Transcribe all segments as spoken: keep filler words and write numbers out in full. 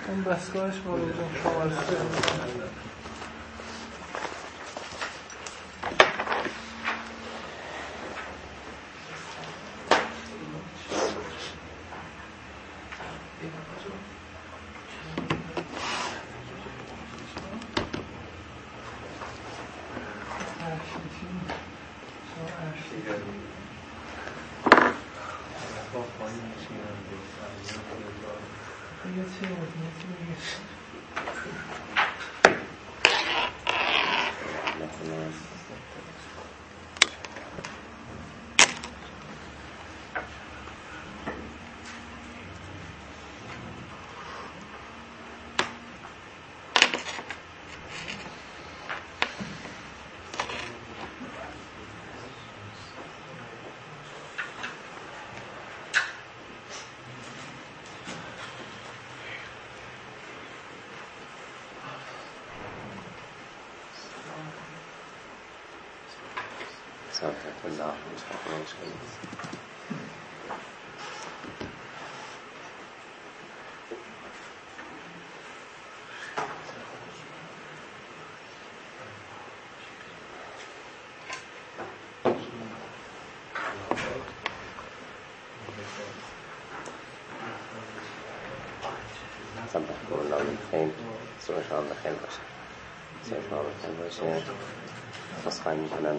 اون دستگاهش با روزون شماره سه صحبت الله مصطفی صبحكم الله بالخير صبحكم بخير باشه صبحكم بخير باشه خواهی میکنم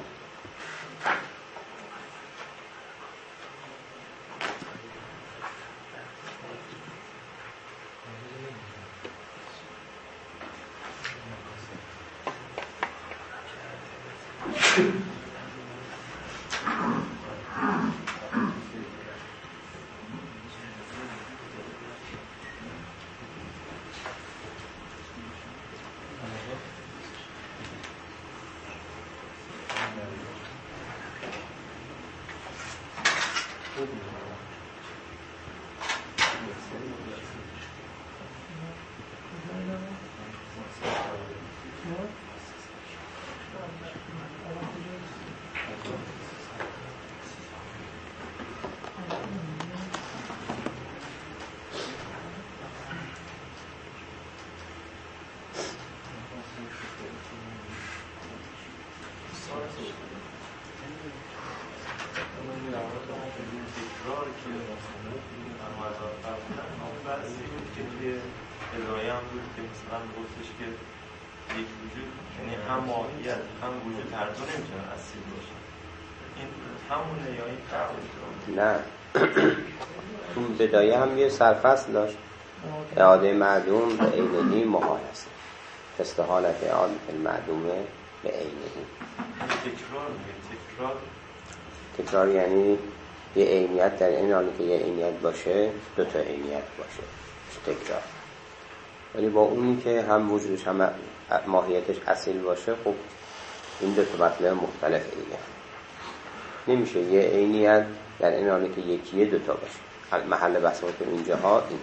نه اون بدایه هم یه سرفصل داشت اعاده معدوم به عینهی محال است استحالت اعاده المعدومه به عینهی تکرار تکرار تکرار یعنی یه عینیت در این حالی که یه عینیت باشه دو تا عینیت باشه تکرار ولی با اونی که هم وجودش هم ماهیتش اصیل باشه خب این دو تا مطلب مختلف دیگه نمیشه یه عینیت در این حالی که یکیه دوتا باشه محل بحث ما تو اینجا ها این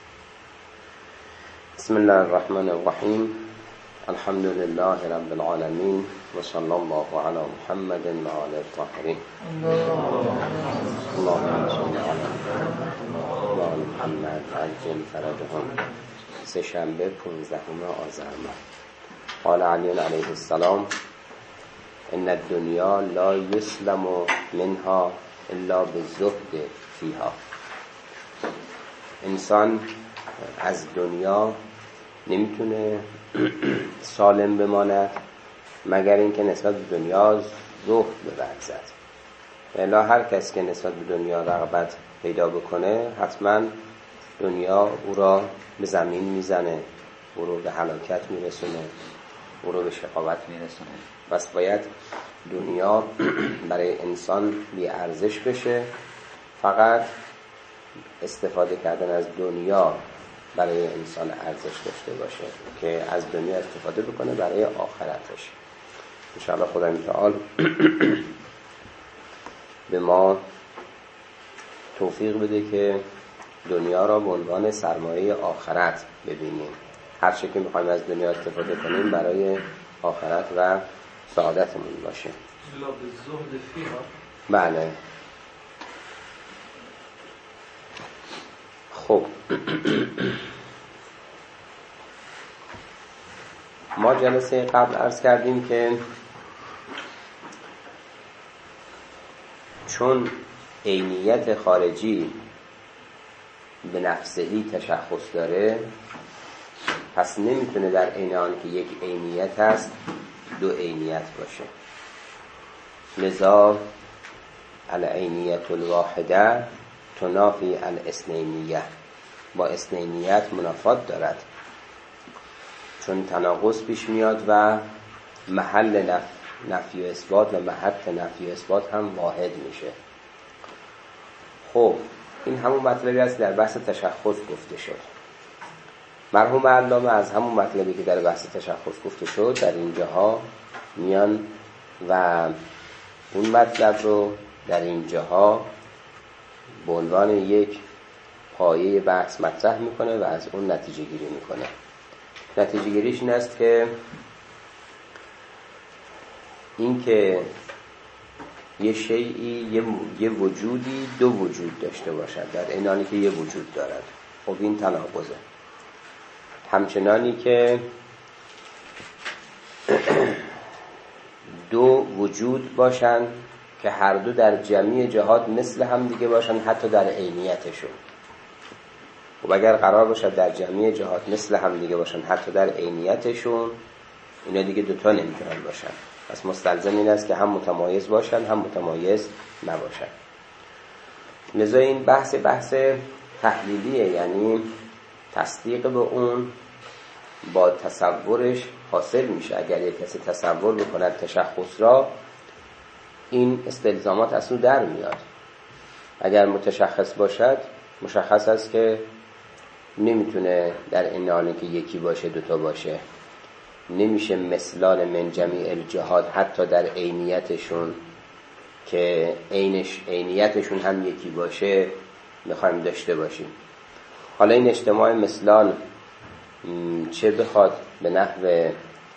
بسم الله الرحمن الرحیم الحمد لله رب العالمین و صلی الله علی محمد و آله الطاهرین اللهم صل علی محمد عجل فرجهم سه شنبه پونزدهم آذر ماه قال علی علیه السلام ان الدنیا لا یسلم منها الا بالزهد فیها انسان از دنیا نمیتونه سالم بماند مگر اینکه نسبت به دنیا زهد بورزد. الا هر کس که نسبت به دنیا رغبت پیدا بکنه حتما دنیا او را به زمین میزنه، او رو به هلاکت میرسونه، او رو به شقاوت میرسونه. پس باید دنیا برای انسان بی ارزش بشه. فقط استفاده کردن از دنیا برای انسان ارزش داشته باشه که از دنیا استفاده بکنه برای آخرتش. انشاءالله خدا متعال به ما توفیق بده که دنیا را به عنوان سرمایه آخرت ببینیم. هر چی که میخوایم از دنیا استفاده کنیم برای آخرت و سعادتمون باشه. لا به زهد فیها. بله. خب ما جلسه قبل عرض کردیم که چون عینیت خارجی به نفسهی تشخص داره، پس نمیتونه در عین آن که یک عینیت هست دو عینیت باشه. لذا العینیت الواحده تنافی الاثنینیه، با اثنینیت منافات دارد، چون تناقض پیش میاد و محل نف... نفی و اثبات و محط نفی و اثبات هم واحد میشه. خب این همون مطلبی است در بحث تشخص گفته شد. مرحوم علامه از همون مطلبی که در بحث تشخص گفته شد در اینجاها میان و اون مطلب رو در اینجاها به عنوان یک پایه بحث مطرح میکنه و از اون نتیجه گیری میکنه. نتیجه گیریش این است که این که یه شیئی یه, یه وجودی دو وجود داشته باشد در این حالی که یه وجود دارد، خب این تناقضه. همچنانی که دو وجود باشن که هر دو در جمعی جهات مثل هم دیگه باشن حتی در عینیتشون. و اگر قرار باشد در جمعی جهات مثل هم دیگه باشن حتی در عینیتشون، اینا دیگه دوتا نمیتونن باشن. پس مستلزم این است که هم متمایز باشن هم متمایز نباشن. لذا این بحث بحث تحلیلیه، یعنی تصدیق به اون با تصورش حاصل میشه. اگر یک کسی تصور بکند تشخص را، این استلزامات از اون در میاد. اگر متشخص باشد مشخص است که نمیتونه در این حالی که یکی باشه دوتا باشه. نمیشه مثلان من جمیع الجهات حتی در عینیتشون که عینش عینیتشون هم یکی باشه میخوایم داشته باشیم. حالا این اجتماع مثلان چه بخواد به نحو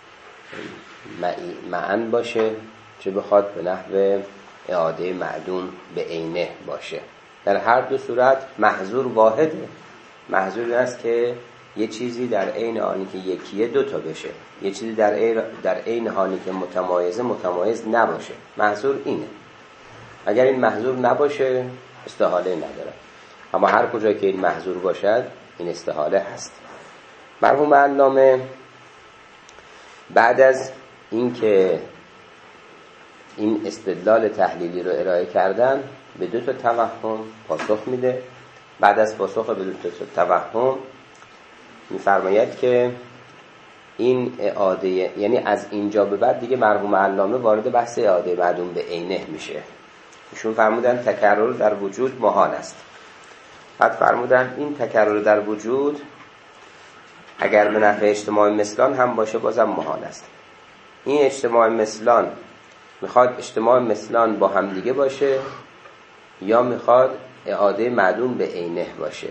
معن باشه، چه بخواد به نحو اعاده معدوم به عینه باشه، در هر دو صورت محظور واحده. محظور است که یه چیزی در عین حالی که یکیه دوتا بشه، یه چیزی در عین در عین حالی که متمایزه متمایز نباشه. محظور اینه. اگر این محظور نباشه استحاله نداره، اما هر کجا که این محظور باشد این استحاله هست. مرحوم علامه بعد از اینکه این استدلال تحلیلی رو ارائه کردن به دو تا توهم پاسخ میده. بعد از پاسخ به دو تا توهم میفرماید که این اعاده، یعنی از اینجا به بعد دیگه مرحوم علامه وارد بحث اعاده معدوم به عینه میشه. ایشون فرمودن تکرر در وجود محال است. بعد فرمودن این تکرر در وجود اگر به نحو اجتماع مثلان هم باشه بازم محال است. این اجتماع مثلان میخواد اجتماع مثلان با هم دیگه باشه یا میخواد اعاده معدوم به عینه باشه.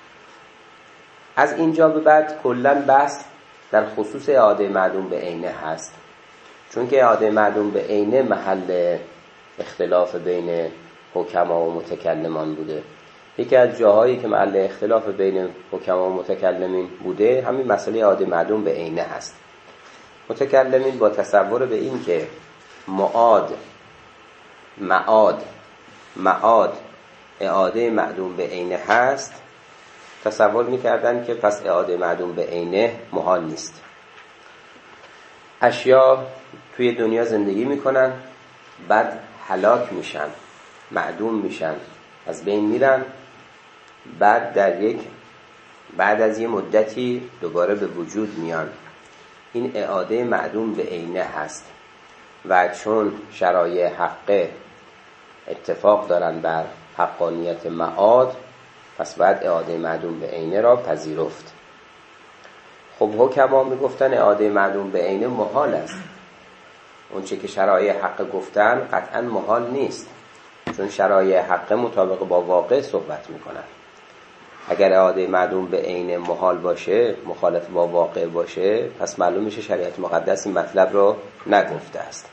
از اینجا به بعد کلن بحث در خصوص اعاده معدوم به عینه هست، چون که اعاده معدوم به عینه محل اختلاف بین حکما و متکلمان بوده. یکی از جاهایی که محل اختلاف بین حکما و متکلمین بوده همین مسئله اعاده معدوم به عینه هست. متکلمین با تصور به این که معاد معاد معاد اعاده معدوم به عینه هست، تصور میکردن که پس اعاده معدوم به عینه محال نیست. اشیا توی دنیا زندگی میکنن، بعد هلاک میشن، معدوم میشن، از بین میرن، بعد در یک بعد از یه مدتی دوباره به وجود میان. این اعاده معدوم به عینه هست و چون شرایع حقه اتفاق دارن بر حقانیت معاد، پس بعد اعاده معدوم به عینه را پذیرفت. خب حکما میگفتن اعاده معدوم به عینه محال است. اون چه که شرایع حق گفتن قطعا محال نیست، چون شرایع حق مطابق با واقع صحبت میکنن. اگر اعاده معدوم به عینه محال باشه، مخالف با واقع باشه، پس معلوم میشه شریعت مقدس این مطلب رو نگفته است.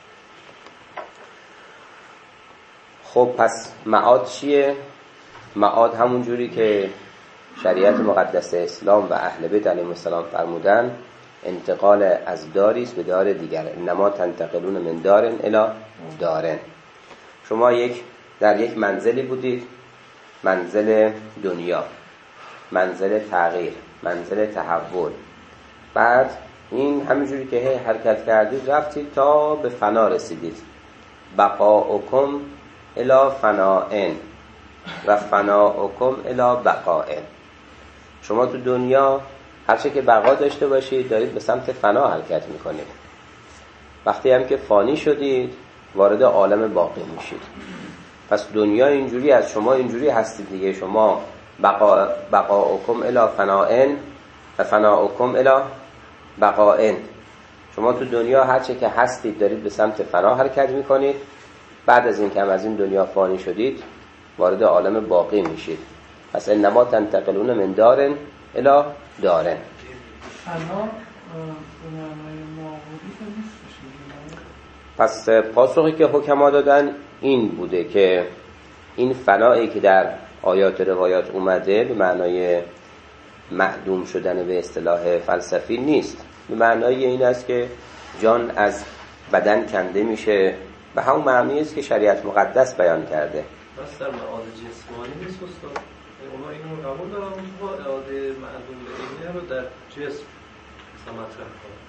خب پس معاد چیه؟ معاد همون جوری که شریعت مقدس اسلام و اهل بیت علیهم السلام فرمودن انتقال از داری است به دار دیگر. انما تنتقلون من دار الی دار. شما یک در یک منزلی بودید، منزل دنیا، منزل تغییر، منزل تحول. بعد این همینجوری که حرکت کردید رفتید تا به فنا رسیدید. بقاؤکم الی فنائن و فناؤکم الی بقائن. شما تو دنیا هرچه که بقا داشته باشید دارید به سمت فنا حرکت میکنید. وقتی هم که فانی شدید وارد عالم باقی میشید. پس دنیا اینجوری از شما اینجوری هستید دیگه. شما بقا بقاؤکم الی فنائن و فناؤکم الی بقائن. شما تو دنیا هرچه که هستید دارید به سمت فنا حرکت میکنید. بعد از این که هم از این دنیا فانی شدید وارد عالم باقی میشید. پس انما تنتقلون من دارن الی دارن. فنا به معنای معقولی که نیست بشه. پس پاسخی که حکما دادن این بوده که این فنایی که در آیات روایات اومده به معنای معدوم شدن به اصطلاح فلسفی نیست. به معنای این است که جان از بدن کنده میشه، به همون معنی است که شریعت مقدس بیان کرده. بس در معاد جسمانی نیست استاد. اونا اینو قبول دارن اونجا اعاده معدوم به اینه رو در جسم مطرح کنن.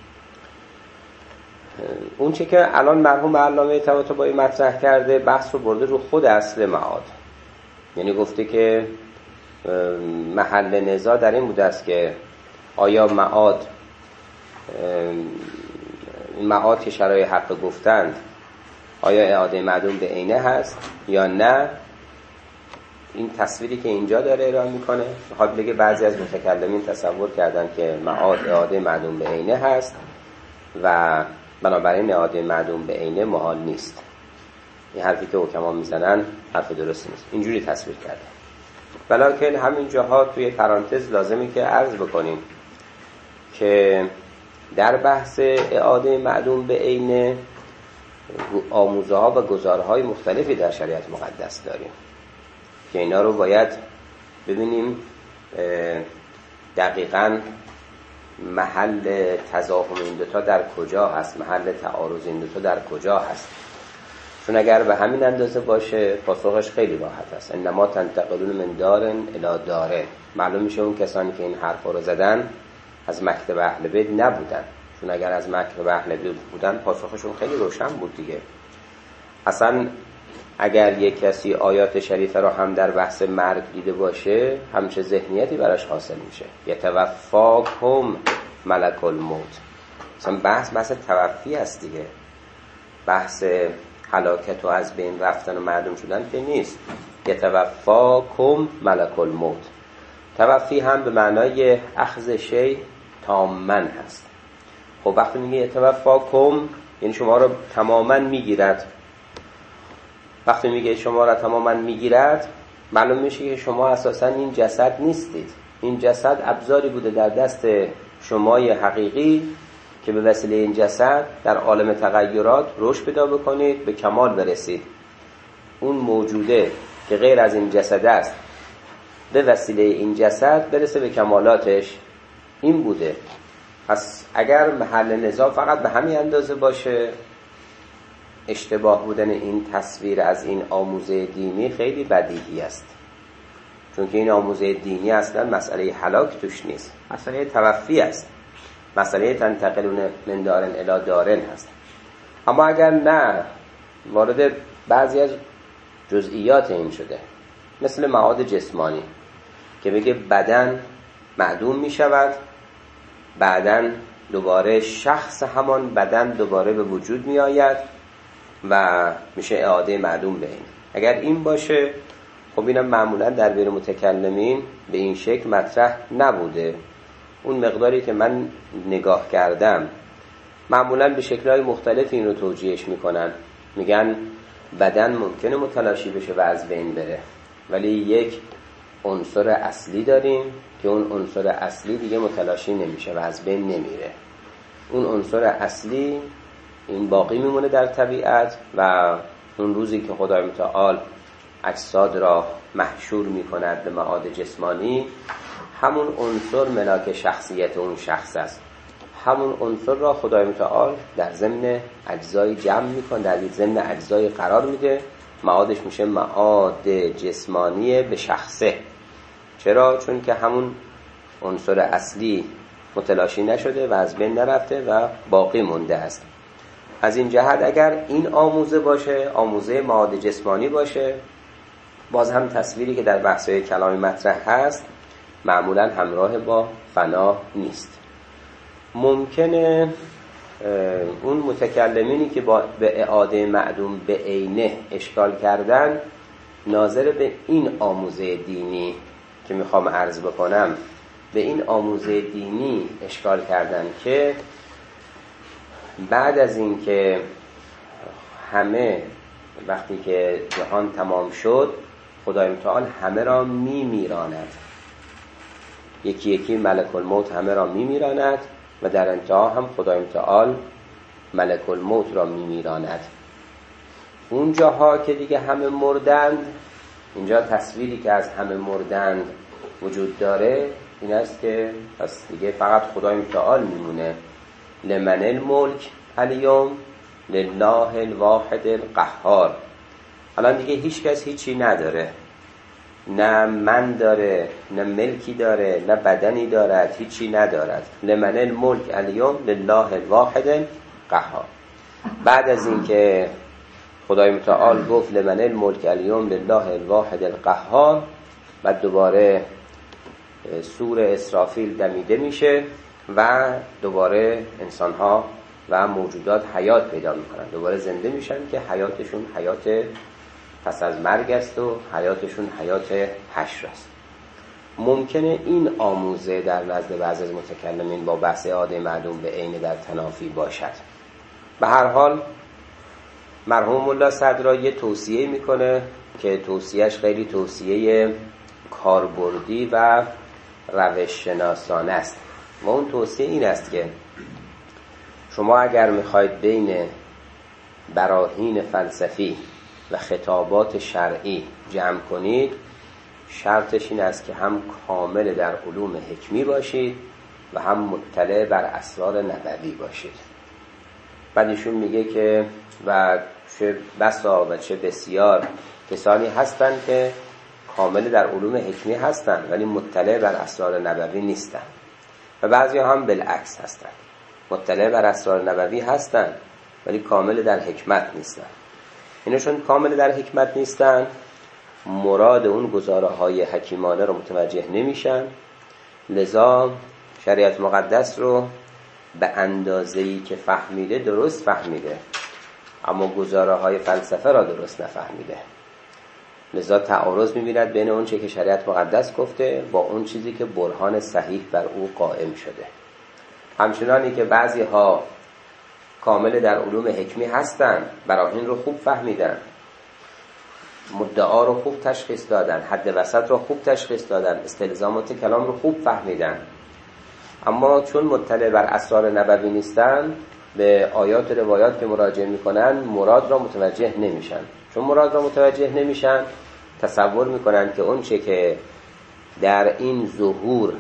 اون چه که الان مرحوم علامه طباطبایی مطرح کرده بحث رو برده رو خود اصل معاد. یعنی گفته که محل نزاع در این بوده است که آیا معاد معاد که شرای حق گفتند آیا اعاده معدوم به عینه هست یا نه. این تصویری که اینجا داره ارائه میکنه میخواد بگه بعضی از متکلمین تصور کردن که معاد اعاده معدوم به عینه هست و بنابراین اعاده معدوم به عینه محال نیست. این حرفی که حکما میزنن حرف درستی نیست. اینجوری تصویر کرده. ولیکن همین جاها توی پرانتز لازمی که عرض بکنیم که در بحث اعاده معدوم به عینه آموزه ها و گزارهای مختلفی در شریعت مقدس داریم که اینا رو باید ببینیم دقیقاً محل تضاهم این دوتا در کجا هست، محل تعارض این دوتا در کجا هست. چون اگر به همین اندازه باشه پاسخش خیلی راحت است. انما تنتقلون من دارن الی داره. معلوم میشه اون کسانی که این حرفا رو زدن از مکتب اهل بیت نبودن. چون اگر از مکتب اهل بیت بودن پاسخشون خیلی روشن بود دیگه. اصلا اگر یک کسی آیات شریفه رو هم در بحث مرگ دیده باشه همچه ذهنیتی براش حاصل میشه. یتوفاکم ملک الموت. اصلا بحث بحث توفی است دیگه. بحث هلاکت و از بین رفتن و معدوم شدن که نیست. یتوفاکم ملک الموت. توفی هم به معنای اخذ شی تامن هست. خب وقتی میگه یتوفاکم یعنی شما رو تماما میگیرد. وقتی میگه شما را تماما میگیرد معلوم میشه که شما اساسا این جسد نیستید. این جسد ابزاری بوده در دست شمای حقیقی که به وسیله این جسد در عالم تغیرات رشد پیدا بکنید، به کمال برسید. اون موجوده که غیر از این جسد است به وسیله این جسد برسه به کمالاتش. این بوده. پس اگر محل نزاع فقط به همین اندازه باشه اشتباه بودن این تصویر از این آموزه دینی خیلی بدیهی است. چون که این آموزه دینی اصلا مسئله هلاک توش نیست، مسئله توفی است، مسئله تنتقلون من دارن الی دارن هست. اما اگر نه وارد بعضی از جزئیات این شده مثل معاد جسمانی که بگه بدن معدوم می شود بعداً دوباره شخص همان بدن دوباره به وجود می آید و میشه اعاده معدوم به این. اگر این باشه خب اینم معمولا در بین متکلمین به این شکل مطرح نبوده. اون مقداری که من نگاه کردم معمولا به شکل‌های مختلف این رو توجیهش میکنن. میگن بدن ممکنه متلاشی بشه و از بین بره ولی یک عنصر اصلی داریم که اون عنصر اصلی دیگه متلاشی نمیشه و از بین نمیره. اون عنصر اصلی این باقی میمونه در طبیعت و اون روزی که خدای متعال اجساد را محشور میکند به معاد جسمانی همون عنصر ملاک شخصیت اون شخص است. همون عنصر را خدای متعال در ضمن اجزای جمع میکنه، در ضمن اجزای قرار میده، معادش میشه معاد جسمانی به شخصه. چرا؟ چون که همون عنصر اصلی متلاشی نشده و از بین نرفته و باقی مونده است. از این جهت اگر این آموزه باشه، آموزه معاد جسمانی باشه، باز هم تصویری که در بحث‌های کلامی مطرح هست معمولا همراه با فنا نیست. ممکنه اون متکلمینی که با به اعاده معدوم به عینه اشکال کردن ناظر به این آموزه دینی که میخوام عرض بکنم، به این آموزه دینی اشکال کردن که بعد از این که همه وقتی که جهان تمام شد خدای متعال همه را میمیراند، یکی یکی ملک الموت همه را میمیراند و در انتها هم خدای متعال ملک الموت را میمیراند. اون جاها که دیگه همه مردند، اینجا تصویری که از همه مردند وجود داره این است که پس دیگه فقط خدای متعال میمونه. لمن الملک الیوم لله الواحد القهار. الان دیگه هیچ کس هیچی نداره، نه من داره، نه ملکی داره، نه بدنی دارد، هیچی ندارد. لمن الملک الیوم لله الواحد القهار. بعد از این که خدای متعال گفت لمن الملک الیوم لله الواحد القهار، بعد دوباره سور اسرافیل دمیده میشه و دوباره انسان‌ها و موجودات حیات پیدا میکنن، دوباره زنده میشن که حیاتشون حیات پس از مرگ است و حیاتشون حیات حشر است. ممکنه این آموزه در نزد بعضی از متکلمین با بحث اعاده معدوم به عین در تنافی باشد. به هر حال مرحوم ملا صدرا یه توصیه میکنه که توصیهش خیلی توصیه کاربردی و روش شناسانه است و اون توصیه این است که شما اگر میخواید بین براهین فلسفی و خطابات شرعی جمع کنید، شرطش این است که هم کامل در علوم حکمی باشید و هم مطلع بر اسرار نبوی باشید. بعد ایشون میگه که و چه بسا و چه بسیار کسانی هستند که کامل در علوم حکمی هستند ولی مطلع بر اسرار نبوی نیستند، و بعضی هم بالعکس هستند، مطلع بر اسرار نبوی هستند ولی کامل در حکمت نیستند. اینشون کامل در حکمت نیستن، مراد اون گزاره های حکیمانه رو متوجه نمیشن، لذا شریعت مقدس رو به اندازه‌ای که فهمیده درست فهمیده اما گزاره های فلسفه را درست نفهمیده. لذا تعارض می‌بیند بین اون چه که شریعت مقدس گفته با اون چیزی که برهان صحیح بر او قائم شده. همچنانی که بعضی ها کامل در علوم حکمی هستن، براهین رو خوب فهمیدن، مدعا رو خوب تشخیص دادن، حد وسط رو خوب تشخیص دادن، استلزامات کلام رو خوب فهمیدن، اما چون مطلع بر اسرار نبوی نیستن به آیات و روایات که مراجعه میکنن مراد را متوجه نمیشن. چون مراد را متوجه نمیشن تصور میکنن که اون چه که در این ظهور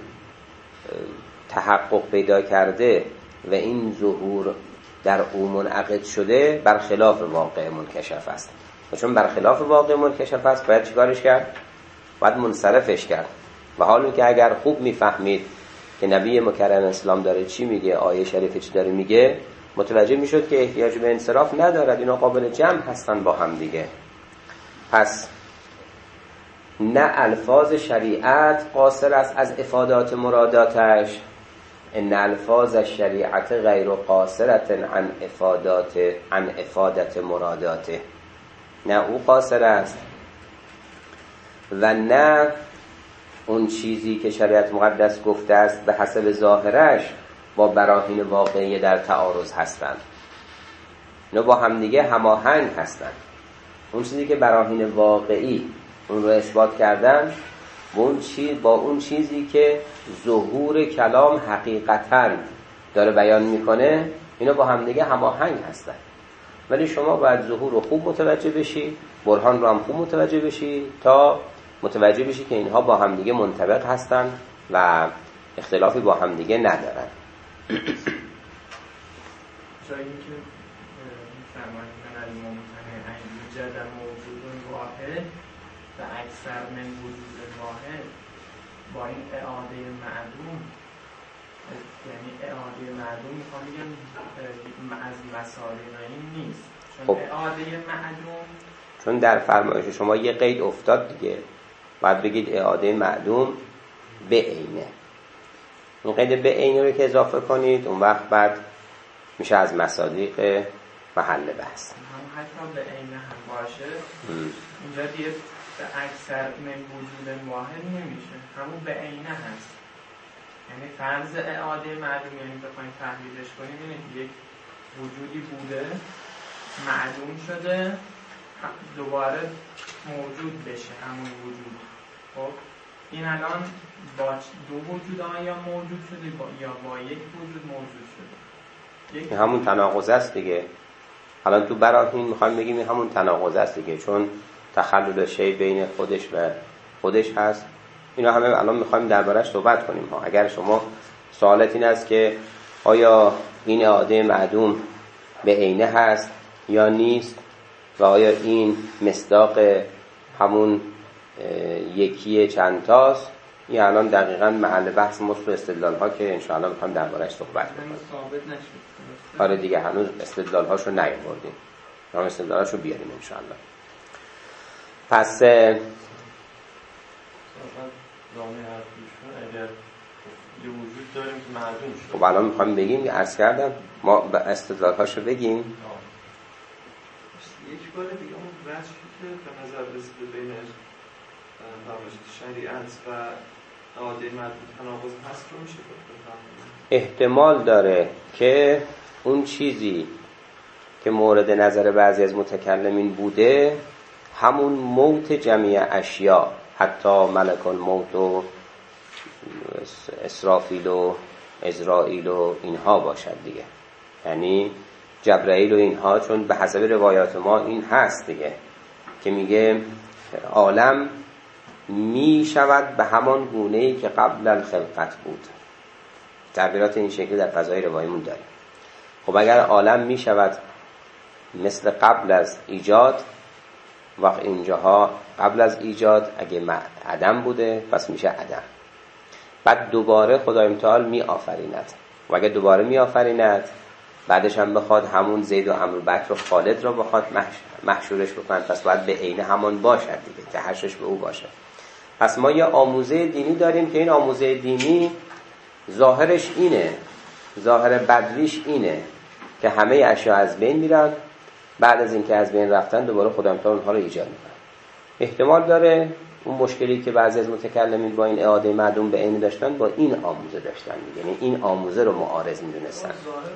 تحقق پیدا کرده و این ظهور در او منعقد شده برخلاف واقع منکشف است، و چون برخلاف واقع منکشف است باید چیکارش کرد؟ باید منصرفش کرد. و حالا که اگر خوب میفهمید که نبی مکرم اسلام داره چی میگه، آیه شریفه چی داره میگه، متوجه میشد که احتیاج به انصراف ندارد، اینا قابل جمع هستن با هم دیگه. پس نه الفاظ شریعت قاصر است از افادات مراداتش، ان الفاظ الشریعت غیر قاصرت عن افادات عن افادت مراداته، نه او قاصر است و نه اون چیزی که شریعت مقدس گفته است به حسب ظاهرش با براهین واقعی در تعارض هستند، اینا با همدیگه هماهنگ هستند. اون چیزی که براهین واقعی اون رو اثبات کردن با اون چیز با اون چیزی که ظهور کلام حقیقتاً داره بیان میکنه، اینا با همدیگه هماهنگ هستن. ولی شما باید ظهور رو خوب متوجه بشی، برهان رو هم خوب متوجه بشی تا متوجه بشی که اینها با همدیگه منطبق هستن و اختلافی با همدیگه ندارن. جایی که میفرماید من الممتنع ان یوجد موجود واحد و اکثر من وجود واحد، با این اعاده معدوم، یعنی اعاده معدوم میخوام بگم از مصالح این نیست، چون خب. اعاده معدوم چون در فرمایش شما یه قید افتاد دیگه، باید بگید اعاده معدوم به عینه. این قید به عینه رو که اضافه کنید اون وقت بعد میشه از مصادیق محل بحث. هم حتی به عینه هم باشه ام. اینجا دیگه به اکثر من وجود واحد نمیشه، همون به عینه هست. یعنی فرض اعاده معدوم، یعنی بخوایم تحلیلش کنیم اینه یک وجودی بوده معدوم شده دوباره موجود بشه همون وجود. خب این الان با دو وجود آیا موجود شده با یا با یک وجود موجود شده؟ یک همون تناقض است دیگه. الان تو براهین میخوایم بگیم این همون تناقض است دیگه، چون تخلل شی بین خودش و خودش هست. اینا همه الان میخوایم دربارش صحبت کنیم ها. اگر شما سوالت این است که آیا این اعاده معدوم به عینه هست یا نیست و آیا این مصداق همون یکی چند تاست، این الان دقیقاً محل بحث ماست و استدلال ها که انشاءالله میخوایم دربارش صحبت کنیم. ثابت نشد. آره دیگه هنوز استدلال هاشو نیاوردیم، ما استدلال هاشو بیاریم انشاءالله. پس اگر یه وجود داریم که معدوم شد، خب الان میخوایم بگیم، عرض کردم ما استدلال هاشو بگیم. یک بار دیگه اون وجهی که به نظر رسیده بین شریعت و اعاده معدوم تناقض هست رو میشه بفهمیم؟ احتمال داره که اون چیزی که مورد نظر بعضی از متکلمین بوده همون موت جمیع اشیا، حتی ملک الموت و اسرافیل و ازرائیل و اینها باشد دیگه، یعنی جبرائیل و اینها، چون به حسب روایات ما این هست دیگه که میگه عالم می شود به همان گونه‌ای که قبل الخلقت بود. تعبیرات این شکلی در فضای روایمون داریم. خب اگر عالم می شود مثل قبل از ایجاد، وقت اینجاها قبل از ایجاد اگه عدم بوده پس میشه عدم، بعد دوباره خدای متعال می آفریند و اگر دوباره می آفریند بعدش هم بخواد همون زید و عمرو بکر و خالد را بخواد محشورش بکنند، پس باید به عین همان باشد دیگه که حشرش به او باشه. پس ما یه آموزه دینی داریم که این آموزه دینی ظاهرش اینه، ظاهر بدویش اینه که همه اشیا از بین میرن، بعد از اینکه از بین رفتن دوباره خدای متعال اونها رو ایجاد میکنه. احتمال داره اون مشکلی که بعضی از متکلمین با این اعاده معدوم به عین داشتن با این آموزه داشتن، یعنی این آموزه رو معارض میدونستن.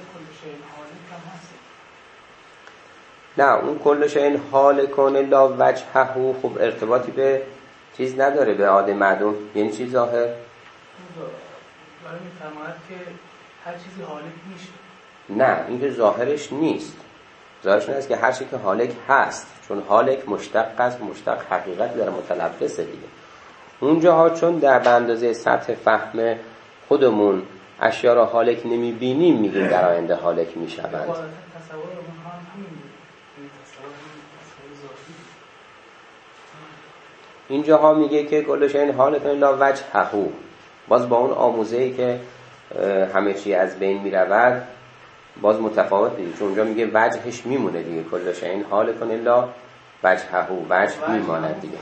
نه اون کل شیء هالک الا وجهه خب ارتباطی به چیز نداره، به اعاده معدوم یعنی چی ظاهر؟ داره میفرماید که هر چیزی هالک میشه. نه این که ظاهرش نیست، ظاهرش نیست که هر چیزی که هالک هست، چون هالک مشتق است، مشتق حقیقت در متلبسه دیگه. اونجاها چون در به اندازه سطح فهم خودمون اشیا را هالک نمیبینیم میگیم در آینده هالک میشوند. اینجاها میگه که کلش این حالت الا وجهه، باز با اون آموزه‌ای که همه چی از بین میرود باز متفاوت دیگه، چون اونجا میگه وجهش میمونه دیگه، کلش این حالت الا وجهه، وجه میماند دیگه.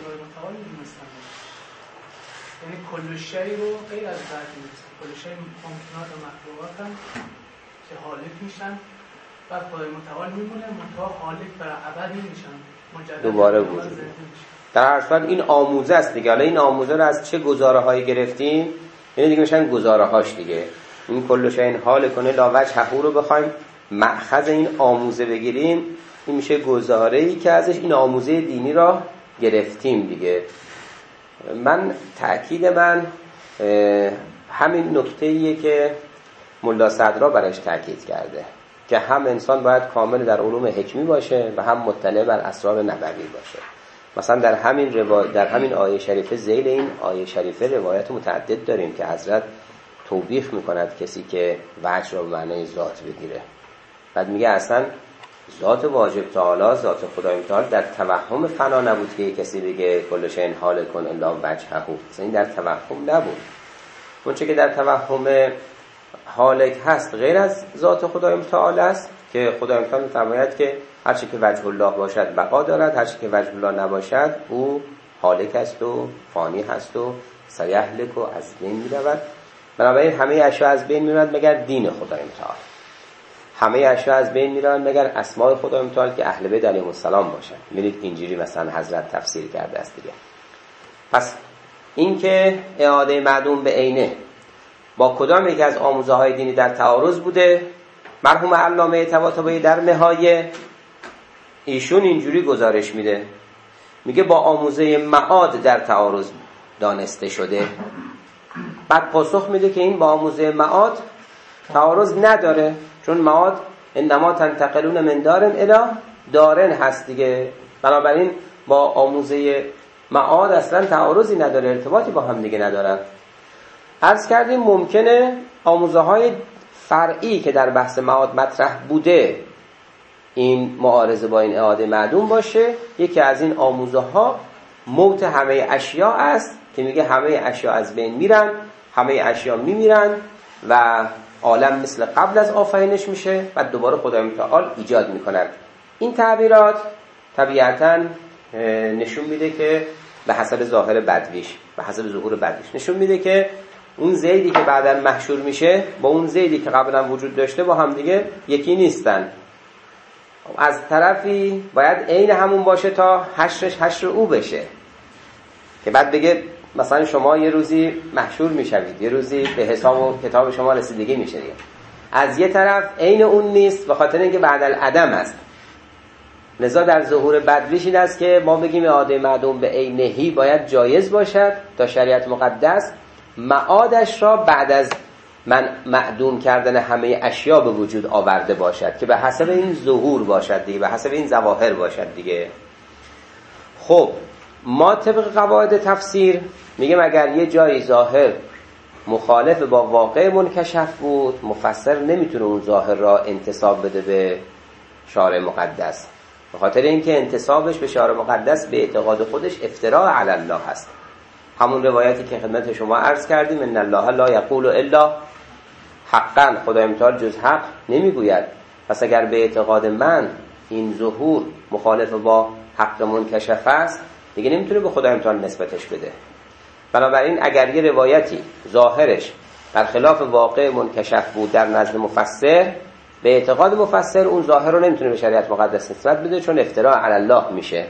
یعنی کل شی رو غیر از ذات نیست، کل شی ممکنات و مخلوقات هم که حالک میشن و خدای متعال میمونه، منتها حالک برای ابد نمیشن، دوباره وجود. در هر صورت این آموزه است دیگه. حالا این آموزه رو از چه گزاره هایی گرفتیم؟ یعنی دیگه میشن گزاره هاش دیگه. این کل شی این حال کنه لا وجهه رو بخوایم مأخذ این آموزه بگیریم، این میشه گزاره‌ای که ازش این آموزه دینی را گرفتیم دیگه. من تأکید من همین نکته‌ایه که ملا صدرا برایش تأکید کرده که هم انسان باید کامل در علوم حکمی باشه و هم مطلع بر اسرار نبوی باشه. مثلا در همین روا... در همین آیه شریفه، ذیل این آیه شریفه روایت متعدد داریم که حضرت توبیخ میکند کسی که وجه را به معنای ذات بگیره. بعد میگه اصلا ذات واجب تعالی، ذات خدای متعال در توهم فنا نبود که کسی بگه کل شیء هالک الا وجهه. اصلا این در توهم نبود. اون چه که در توهم هالک هست غیر از ذات خدای متعال است که خدای متعال می‌فرماید که هر چی که وجه الله باشد بقا دارد، هر چی که وجه الله نباشد او هالک است و فانی هست و سیهلک و از بین می‌رود. بنابراین همه اشیاء از بین می‌رود مگر دین خدای متعال، همه اشیاء از بین میرن مگر اسماء خدای متعال که اهل بیت علیهم السلام باشن. می‌بینید اینجوری مثلا حضرت تفسیر کرده است دیگه. پس این که اعاده معدوم به عینه با کدام یکی از آموزه های دینی در تعارض بوده، مرحوم علامه طباطبایی در نهایه ایشون اینجوری گزارش میده، میگه با آموزه معاد در تعارض دانسته شده. بعد پاسخ میده که این با آموزه معاد تعارض نداره، چون معاد انما تنتقلون من دارن الی دارن هست دیگه. بنابراین با آموزه معاد اصلا تعارضی نداره، ارتباطی با هم دیگه ندارن. عرض کردیم ممکنه آموزه های فرعی که در بحث معاد مطرح بوده این معارضه با این اعاده معدوم باشه. یکی از این آموزه ها موت همه اشیاء است که میگه همه اشیاء از بین میرن، همه اشیاء میمیرن و عالم مثل قبل از آفرینش میشه و دوباره خدای متعال ایجاد میکنن. این تعبیرات طبیعتاً نشون میده که به حسب ظاهر بدویش، به حسب ظهور بدویش نشون میده که اون زیدی که بعداً محشور میشه با اون زیدی که قبلا وجود داشته با هم دیگه یکی نیستن. از طرفی باید عین همون باشه تا حشرش حشر او بشه، که بعد بگه مثلا شما یه روزی محشور میشوید، یه روزی به حساب و کتاب شما رسیدگی میشه دیگه. از یه طرف عین اون نیست به خاطر اینکه بعد العدم است. لذا در ظهور بدویش این است که ما بگیم اعاده معدوم به عینهی باید جایز باشد تا شریعت مقدس معادش را بعد از من معدوم کردن همه اشیا به وجود آورده باشد که به حسب این ظهور باشد دیگه، به حسب این ظواهر باشد دیگه. خب ما طبق قواعد تفسیر میگیم اگر یه جایی ظاهر مخالف با واقع منکشف بود، مفسر نمیتونه اون ظاهر را انتساب بده به شارع مقدس، به خاطر اینکه انتسابش به شارع مقدس به اعتقاد خودش افتراء علی الله هست. همون روایتی که خدمت شما عرض کردیم ان الله لا یقول الا حقا، خدای متعال جز حق نمیگوید. پس اگر به اعتقاد من این ظهور مخالف با حق منکشف است دیگه نمیتونه به خدای متعال نسبتش بده. بنابراین اگر یه روایتی ظاهرش در خلاف واقع منکشف بود در نزد مفسر، به اعتقاد مفسر اون ظاهر رو نمیتونه به شریعت مقدس نسبت بده چون افتراء علی الله میشه.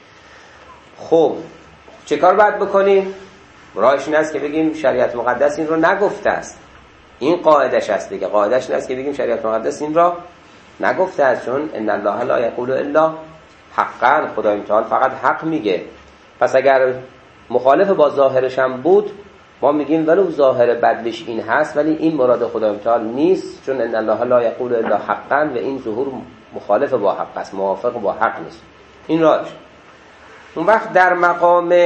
خب چه کار باید بکنیم؟ راهش این است که بگیم شریعت مقدس این رو نگفته است. این قاعدش است دیگه، قاعدش این است که بگیم شریعت مقدس این را نگفته است، چون ان الله لا یقول الا حقا، خدای متعال فقط حق میگه. پس اگر مخالف با ظاهرش هم بود ما میگیم ولو ظاهر بدلش این هست ولی این مراد خدای متعال نیست، چون ان الله لا یقول الا حقا و این ظهور مخالف با حق است، موافق با حق نیست. این راهش. اون وقت در مقام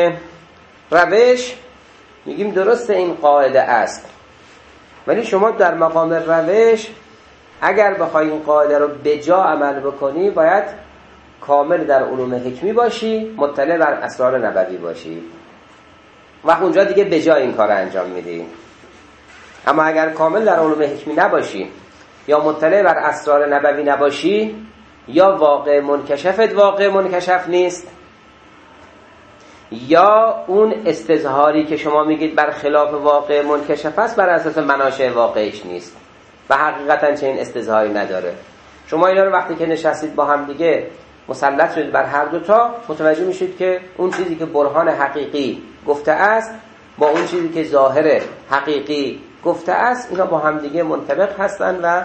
روش میگیم درسته این قاعده است، ولی شما در مقام روش اگر بخوای این قاعده رو به جا عمل بکنی باید کامل در علوم حکمی باشی، مطلع بر اسرار نبوی باشی، وقت اونجا دیگه به جا این کار انجام میدی. اما اگر کامل در علوم حکمی نباشی یا مطلع بر اسرار نبوی نباشی یا واقع منکشفت واقع منکشف نیست یا اون استظهاری که شما میگید بر خلاف واقع منکشف است بر اساس مناشأ واقعش نیست و حقیقتا چه این استظهاری نداره. شما اینا رو وقتی که نشستید با هم دیگه مسلط شدید بر هر دوتا متوجه میشید که اون چیزی که برهان حقیقی گفته است با اون چیزی که ظاهر حقیقی گفته است اینا با هم دیگه منطبق هستن و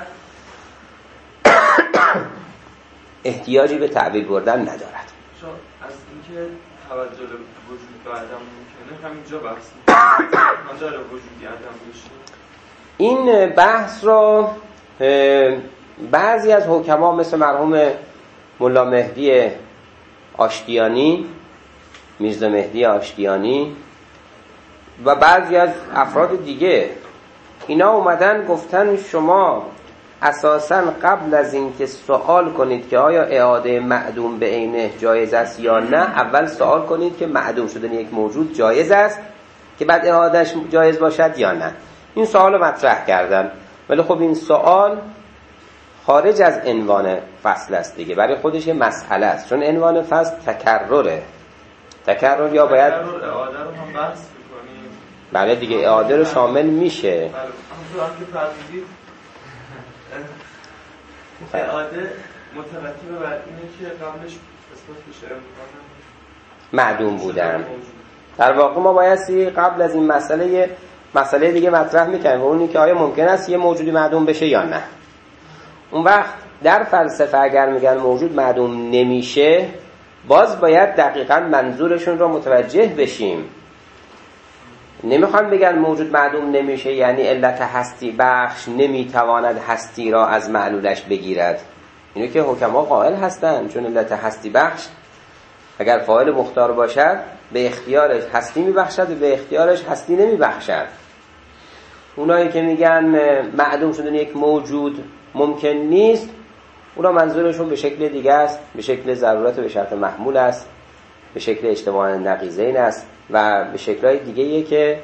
احتیاجی به تعبیر بردن ندارد. چون از اینکه توجه به وجود عدم ممکنه همینجا بحث می‌کنه داره وجودی عدم بشه. این بحث رو بعضی از حکما مثل مرحوم ملا مهدی آشتیانی، میرزا مهدی آشتیانی و بعضی از افراد دیگه اینا اومدن گفتن شما اساساً قبل از اینکه سوال کنید که آیا اعاده معدوم به عینه جایز است یا نه، اول سوال کنید که معدوم شدن یک موجود جایز است که بعد اعادهش جایز باشد یا نه. این سوال رو مطرح کردن، ولی خب این سوال خارج از عنوان فصل است دیگه، برای خودش یه مسئله است، چون عنوان فصل تکرره. تکرر یا باید اعاده رو هم بحث بکنیم. بله دیگه، اعاده رو شامل میشه. بله همونطور هم که فرمودید اعاده مترتب بر اینه که قبلش اثبات بشه امکان معدوم بودن. در واقع ما بایستی قبل از این مسئله مسئله دیگه مطرح میکنیم و اونی که آیا ممکن است یه موجودی معدوم بشه یا نه. اون وقت در فلسفه اگر میگن موجود معدوم نمیشه، باز باید دقیقاً منظورشون رو متوجه بشیم. نمیخوان بگن موجود معدوم نمیشه یعنی علت هستی بخش نمیتواند هستی را از معلولش بگیرد. اینو که حکما قائل هستن، چون علت هستی بخش اگر فاعل مختار باشد به اختیارش هستی میبخشد و به اختیارش هستی نمیبخشد. اونایی که میگن معدوم شدن یک موجود ممکن نیست، اونا منظورشون به شکل دیگه است، به شکل ضرورت به شرط محمول است، به شکل اجتماع نقیضین است و به شکل‌های دیگه‌ایه که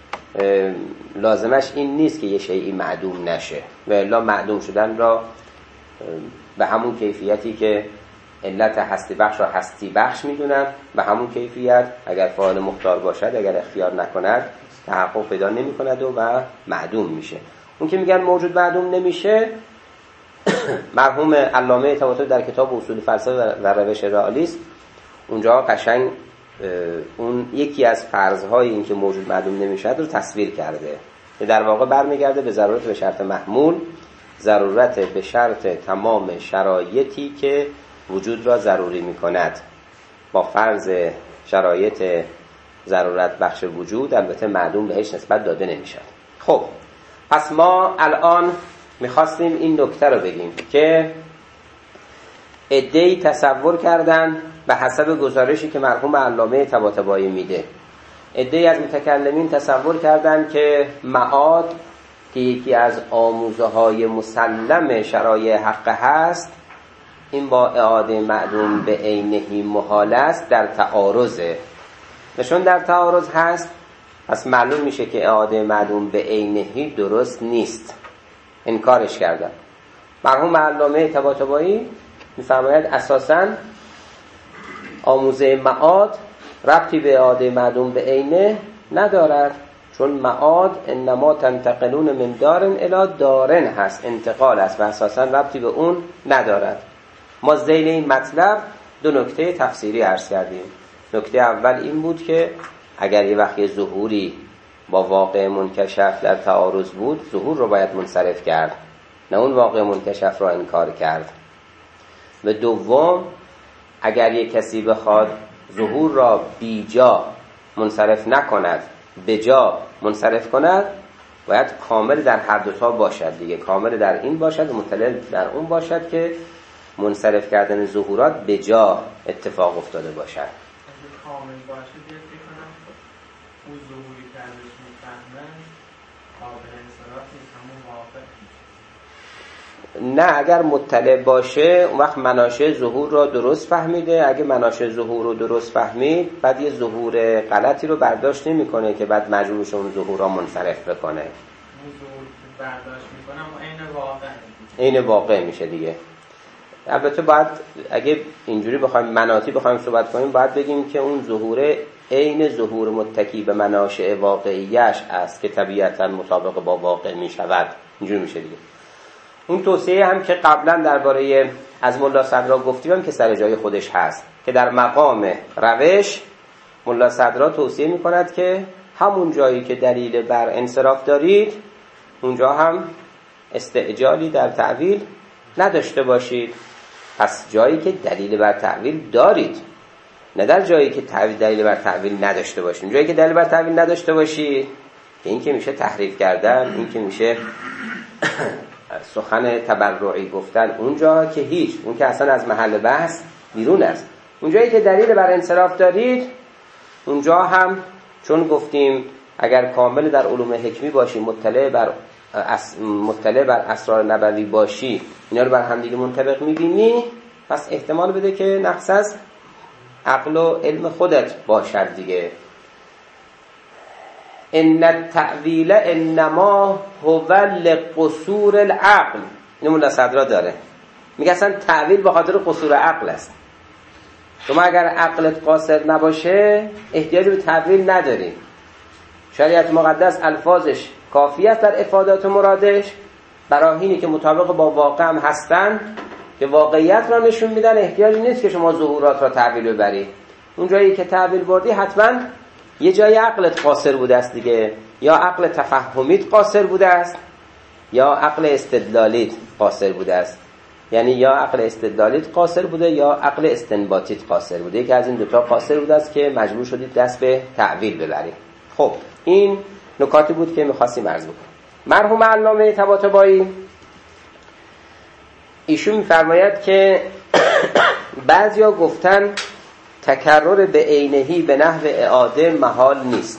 لازمش این نیست که یه شیئی معدوم نشه و الا معدوم شدن را به همون کیفیتی که علت هستی بخش را هستی بخش میدونن، به همون کیفیت اگر فاعل مختار باشد اگر اختیار نکند تحقق پیدا نمی کند و, و معدوم میشه. اون که میگن موجود معدوم نمیشه، مرحوم علامه طباطبایی در کتاب اصول فلسفه و روش رئالیسم اونجا قشنگ اون یکی از فرض‌های این که موجود معدوم نمیشه رو تصویر کرده که در واقع برمیگرده به ضرورت به شرط محمول، ضرورت به شرط تمام شرایطی که وجود را ضروری میکند با فرض شرایط ضرورت بخش وجود، البته معدوم بهش نسبت داده نمیشه. خب پس ما الان میخواستیم این نکته رو بگیم که عده‌ای تصور کردن به حسب گزارشی که مرحوم علامه طباطبایی میده، عده‌ای از متکلمین تصور کردن که معاد که یکی از آموزه های مسلم شرایع حق هست، این با اعاده معدوم به عینه محال است، در تعارضه. نشون در تعارض هست، پس معلوم میشه که اعاده معدوم به عینه درست نیست، انکارش کردن. مرحوم علامه طباطبایی میفرماید اساساً آموزه معاد ربطی به اعاده معدوم به عینه ندارد، چون معاد انما تنتقلون من دارن الی دارن هست، انتقال است و اساساً ربطی به اون ندارد. ما ذیل این مطلب دو نکته تفسیری عرض کردیم. نکته اول این بود که اگر یه وقتی ظهوری با واقع منکشف در تعارض بود، ظهور رو باید منصرف کرد، نه اون واقع منکشف رو انکار کرد. و دوم، اگر یک کسی بخواد ظهور را بیجا منصرف نکند، بجا منصرف کند، باید کامل در هر دوتا باشد دیگه، کامل در این باشد و مطلع در اون باشد که منصرف کردن ظهورات بجا اتفاق افتاده باشد. کامل باشه بیاد بکنم اون ظهوری که ازش میفهمن قابل انصراف نیست، همون واقع. نه، اگر مطلع باشه اون وقت مناشه ظهور را درست فهمیده. اگه مناشه ظهور رو درست فهمید، بعد یه ظهور غلطی رو برداشت نمی‌کنه که بعد مجبورش اون ظهور را منصرف بکنه. اون ظهور که برداشت می‌کنم عین واقع عین واقع میشه دیگه. البته باید اگه اینجوری بخوایم مناطی بخوایم صحبت کنیم، باید بگیم که اون ظهور عین ظهور متکی به مناشئ واقعیش است که طبیعتاً مطابق با واقع میشود. اینجوری میشه دیگه. اون توصیه هم که قبلا درباره از ملا صدرا گفتیم که سر جای خودش هست، که در مقام روش ملا صدرا توصیه میکند که همون جایی که دلیل بر انصراف دارید اونجا هم استعجالی در تعویل نداشته باشید. پس جایی که دلیل بر تعویل دارید، نه در جایی که تعویل دلیل بر تعویل نداشته باشید. جایی که دلیل بر تعویل نداشته باشید، این که میشه تحریف کردن، این که میشه سخن تبرعی گفتن، اونجا که هیچ، اون که اصلا از محل بحث بیرون است. اونجایی که دلیل بر انصراف دارید، اونجا هم چون گفتیم اگر کامل در علوم حکمی باشیم، مطلع بر مطلع بر اسرار نبوی باشی، اینا رو بر هم دیگه منطبق میبینی، پس احتمال بده که نقص از عقل و علم خودت باشد دیگه. ان التأویل انما هو لقصور العقل، اینو ملا صدرا داره، میگه اصلا تأویل به خاطر قصور عقل است. شما اگر عقلت قاصر نباشه احتیاج به تأویل نداری. شریعت مقدس الفاظش کافی است در افادات مرادش، براهینی که مطابق با واقع هم هستن که واقعیت را نشون میدن، احتیاجی نیست که شما ظهورات را تأویل ببری. اون جایی که تأویل بردی حتما یه جای عقلت قاصر بوده است دیگه، یا عقل تفهمیت قاصر بوده است یا عقل استدلالیت قاصر بوده است. یعنی یا عقل استدلالیت قاصر بوده یا عقل استنباطیت قاصر بوده، یکی از این دوتا قاصر بوده است که مجبور شدید دست به تأویل ببرید. خب این نکاتی بود که می‌خواستیم عرض بکنیم. مرحوم علامه طباطبایی ایشون می‌فرماید که بعضیا گفتن تکرر به عینهی به نحو اعاده محال نیست،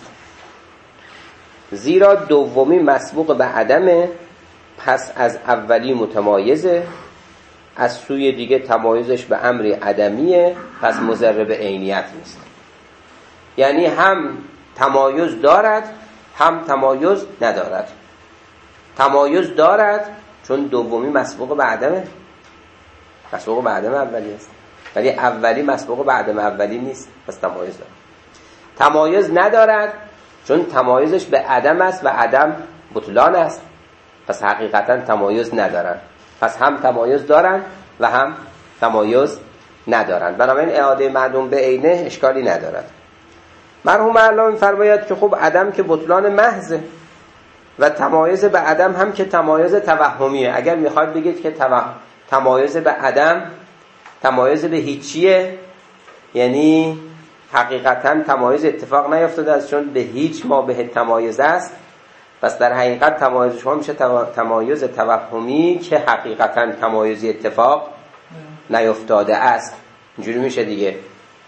زیرا دومی مسبوق به عدمه، پس از اولی متمایزه، از سوی دیگه تمایزش به امری عدمیه، پس مضر به عینیت نیست. یعنی هم تمایز دارد هم تمایز ندارد. تمایز دارد چون دومی مسبوق به عدمه، مسبوق به عدم اولی است، ولی اولی مسبوق به عدم اولی نیست، پس تمایز دارد. تمایز ندارد چون تمایزش به عدم است و عدم بطلان است، پس حقیقتا تمایز ندارن. پس هم تمایز دارن و هم تمایز ندارن. بنابراین اعاده معدوم به عینه اشکالی ندارد. مرحوم علامه می‌فرماید که خب عدم که بطلان محضه و تمایز به عدم هم که تمایز توهمیه. اگر میخواد بگید که تمایز به عدم تمایز به هیچیه، یعنی حقیقتا تمایز اتفاق نیفتاده است چون به هیچ ما به تمایز است، پس در حقیقت تمایز شما میشه تمایز توهمی که حقیقتا تمایزی اتفاق نیفتاده است. اینجوری میشه دیگه.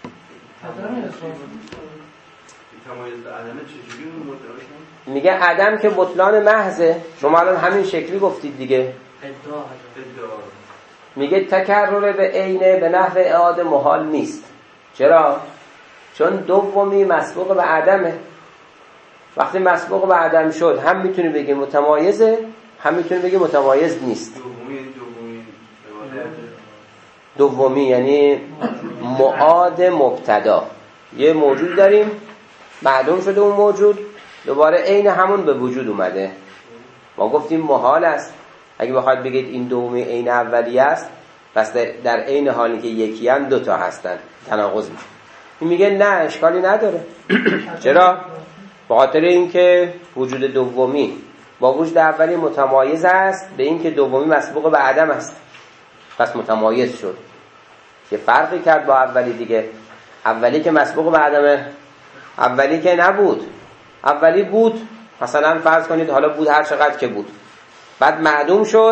تمایز به عدم چجوری مدعا؟ میگه عدم که بطلان محضه، شما الان همین شکلی گفتید دیگه. میگه تکرر به عینه به نحو اعاده محال نیست. چرا؟ چون دومی مسبوق به عدمه. وقتی مسبوق به عدم شد هم میتونی بگی متمایزه هم میتونی بگی متمایز نیست. دومی دومی دومی یعنی معاد مبتدا. یه موجود داریم معلوم شده اون موجود دوباره عین همون به وجود اومده، ما گفتیم محال است. اگه بخواید بگید این دومی عین اولیه است، پس در عین حالی که یکی هم دوتا هستن تناقض میشه. این میگه نه اشکالی نداره. چرا؟ به خاطر اینکه وجود دومی با وجود اولی متمایز است به اینکه دومی مسبوق به عدم است، پس متمایز شد. یه فرقی کرد با اولی دیگه. اولی که مسبوق به عدمه، اولی که نبود، اولی بود، مثلا فرض کنید حالا بود هر چقدر که بود، بعد معدوم شد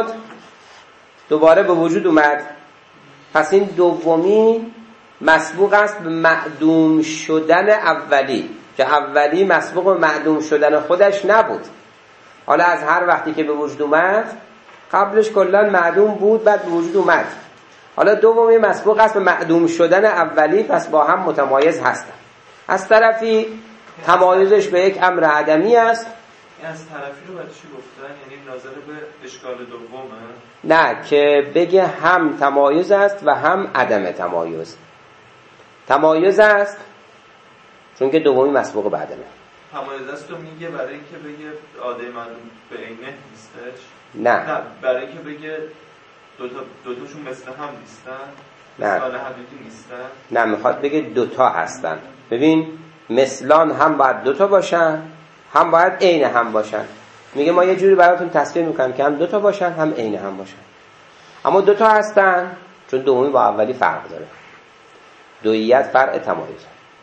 دوباره به وجود اومد، پس این دومی مسبوق است به معدوم شدن اولی که اولی مسبوق به معدوم شدن خودش نبود. حالا از هر وقتی که به وجود اومد قبلش کلا معدوم بود بعد به وجود اومد، حالا دومی مسبوق است به معدوم شدن اولی، پس با هم متمایز هستن. از طرفی تمایزش به یک امر عدمی است. از طرفی رو بعد چی گفتن؟ یعنی ناظر به اشکال دومه؟ نه، که بگه هم تمایز است و هم عدم تمایز. تمایز است چون که دومی مسبوق به عدمه. تمایز است رو میگه برای اینکه بگه عاده معلوم به عینه نیستش؟ نه نه برای اینکه بگه دو تا دو تاشون مثل هم نیستن؟ نه مثال حقیقی نیستن؟ نه، میخواد بگه دوتا هستن. ببین مثلان هم باید دوتا باشن هم باید عین هم باشن. میگه ما یه جوری براتون تصویر میکنم که هم دوتا باشن هم عین هم باشن، اما دوتا هستن چون دومی با اولی فرق داره. دوییت فرع تمایز.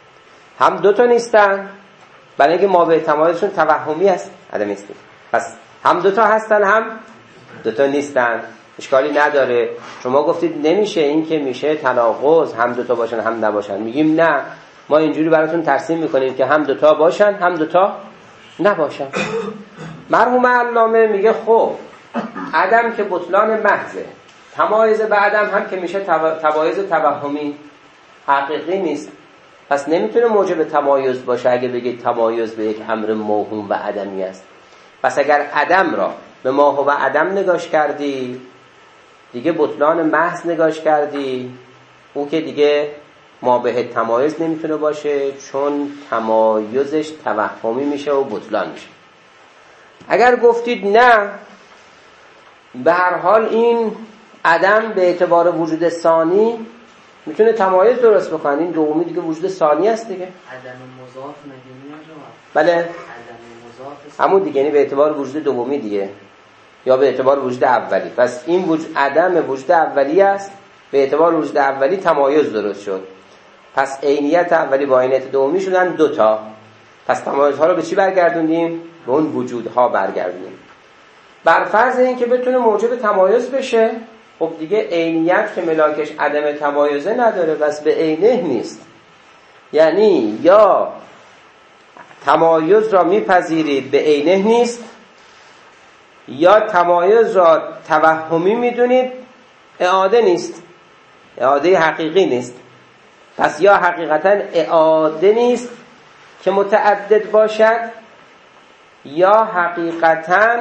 هم دوتا نیستن برای اینکه ما به تمایزشون توهمی است، عدمی است. پس هم دوتا هستن هم دوتا نیستن، اشکالی نداره. شما گفتید نمیشه، این که میشه تناقض، هم دوتا باشن هم نباشن. میگیم نه، ما اینجوری براتون ترسیم میکنیم که هم دوتا باشن هم دوتا نباشن. مرحوم علامه میگه خب عدم که بطلان محضه، تمایز به عدم هم که میشه تمایز توهمی، حقیقی نیست، پس نمیتونه موجب تمایز باشه اگه بگید تمایز به یک امر موهوم و عدمی است. پس اگر عدم را به ماهو و عدم نگاش کردی دیگه بطلان محض نگاش کردی، او که دیگه ما به تمایز نمیتونه باشه چون تمایزش توهمی میشه و بطلان میشه. اگر گفتید نه به هر حال این عدم به اعتبار وجود ثانی میتونه تمایز درست بکنه، این دومی دیگه وجود ثانی است دیگه. عدم مضاف مگه جواب؟ بله عدم مضاف همون دیگه، یعنی به اعتبار وجود دومی دیگه یا به اعتبار وجود اولی. پس این وجود عدم وجود اولی است، به اعتبار وجود اولی تمایز درست شد. پس عینیت اولی با عینیت دومی شدن دوتا. پس تمایزها رو به چی برگردوندیم؟ به اون وجودها برگردوندیم. بر فرض این که بتونه موجب تمایز بشه، خب دیگه عینیت که ملاکش عدم تمایزه نداره، بس به عینه نیست. یعنی یا تمایز را میپذیرید به عینه نیست، یا تمایز را توهمی میدونید اعاده نیست، اعاده حقیقی نیست. پس یا حقیقتا اعاده نیست که متعدد باشد، یا حقیقتا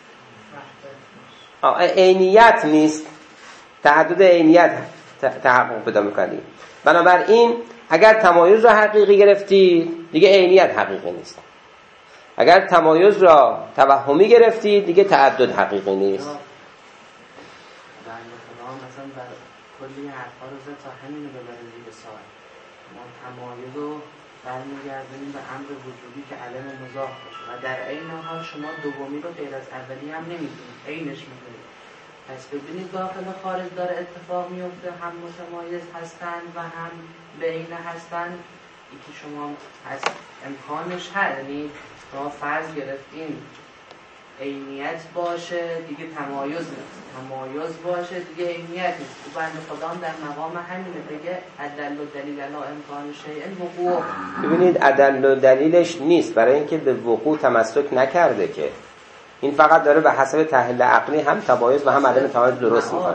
عینیت نیست، تعدد عینیت تحقق پیدا میکنه. بنابراین اگر تمایز را حقیقی گرفتی دیگه عینیت حقیقی نیست، اگر تمایز را توهمی گرفتی دیگه تعدد حقیقی نیست. مثلا بر کلی حرفا رو زد تا همین رو ببره زیر سوال. ما تمایز رو برمیگردونیم به امر وجودی که علم مضاف باشه و در عین حال شما دومی رو غیر از اولی هم نمیدونید، عینش میدونید. پس ببینید داخل و خارج داره اتفاق میفته، هم متمایز هستن و هم بین هستن. یکی شما از امکانش هست، یعنی شما فرض گرفتین عینیت باشه دیگه تمایز نیست، تمایز باشه دیگه عینیت نیست. او بنده خدا هم در مقام همینه بگه ادل و دلیل علی امکان شیء وقوع. ببینید ادل و دلیلش نیست، برای اینکه به وقوع تمسک نکرده که این فقط داره به حسب تحلیل عقلی هم تمایز و هم عدم تمایز درست میکنه.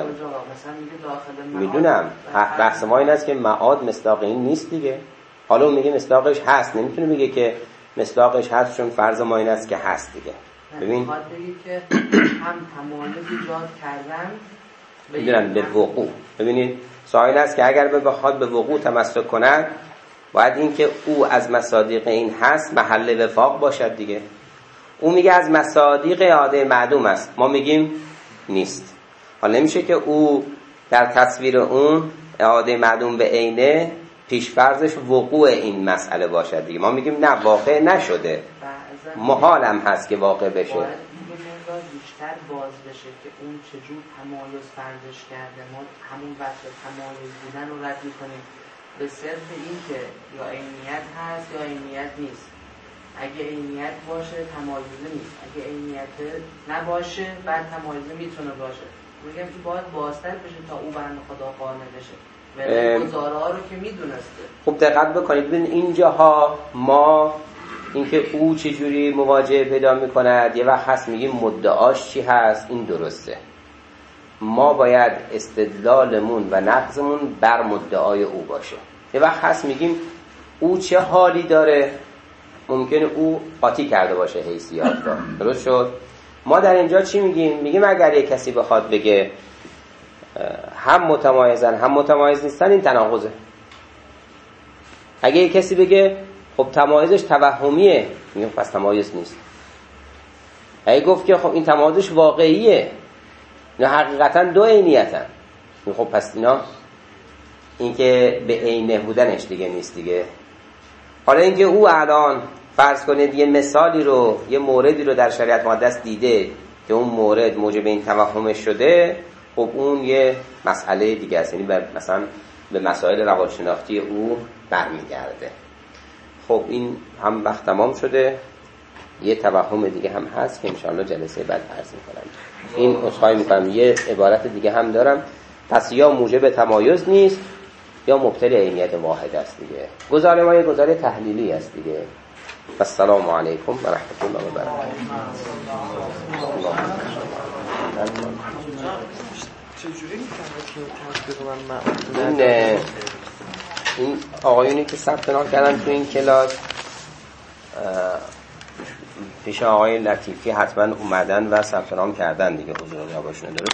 میدونم بحث ما این است که معاد مصداق این نیست دیگه. حالا اون میگه مصداقش هست، نمیتونه میگه که مصداقش هست چون فرض ما این است که هست دیگه. ببین میخواد بگی که هم تمایز ایجاد کردن میدونم به وقوع. ببینید سوال است که اگر بخواد به وقوع تمسک کند باید این که او از مصادیق این هست محل وفاق باشد دیگه. او میگه از مصادیق اعاده معدوم است، ما میگیم نیست. حالا نمیشه که او در تصویر اون اعاده معدوم به عینه پیشفرضش وقوع این مسئله باشد دیگه. ما میگیم نه واقع نشده، محال هم هست که واقع بشه. باید این بیشتر باز بشه که اون چجور تمایز فرضش کرده، ما همون بحث تمایز بودن رو رد میکنیم به صرف این که یا عینیت هست یا عینیت نیست. اگه عینیت باشه تمایزه نیست، اگه عینیت نباشه بعد تمایزه میتونه باشه. میگم که باید بازتر بشه تا او بنده خدا قانع بشه و گزاره ها رو که میدونسته. خوب دقت بکنید ببین اینجاها ما اینکه او چجوری مواجهه پیدا میکند یه وقت هست میگیم مدعاش چی هست، این درسته. ما باید استدلالمون و نقضمون بر مدعای او باشه. یه وقت هست میگیم او چه حالی داره، ممکنه او قاطی کرده باشه حیثیات را. درست شد؟ ما در اینجا چی میگیم؟ میگیم اگر یک کسی بخواد بگه هم متمایزن هم متمایز نیستن این تناقضه. اگه یک کسی بگه خب تمایزش توهمیه، میگم پس تمایز نیست. اگه گفت که خب این تمایزش واقعیه، نه حقیقتا دو عینیتن، خب پس اینا این که به عینه بودنش دیگه نیست دیگه. حالا اینکه او الان فرض کنید یه مثالی رو یه موردی رو در شریعت مقدس دیده که اون مورد موجب این توهمش شده، خب اون یه مسئله دیگه است، یعنی مثلا به مسائل روانشناختی او برمیگرده. خب این هم وقت تمام شده، یه توهم دیگه هم هست که انشاءالله جلسه بعد عرض میکنم. این عذرخواهی میکنم یه عبارت دیگه هم دارم. پس یا موجب تمایز نیست یا مبتل عینیت واحد است دیگه. گزاره ما یه گزاره تحلیلی است دیگه. السلام علیکم و رحمت الله و برکاته. چجوری می‌فهمه که تطبیق من معقول؟ این این آقایونی که ثبت نام کردن تو این کلاس پیش آقای لطیفی حتما اومدن و ثبت نام کردن دیگه، حضور غیابشون درست.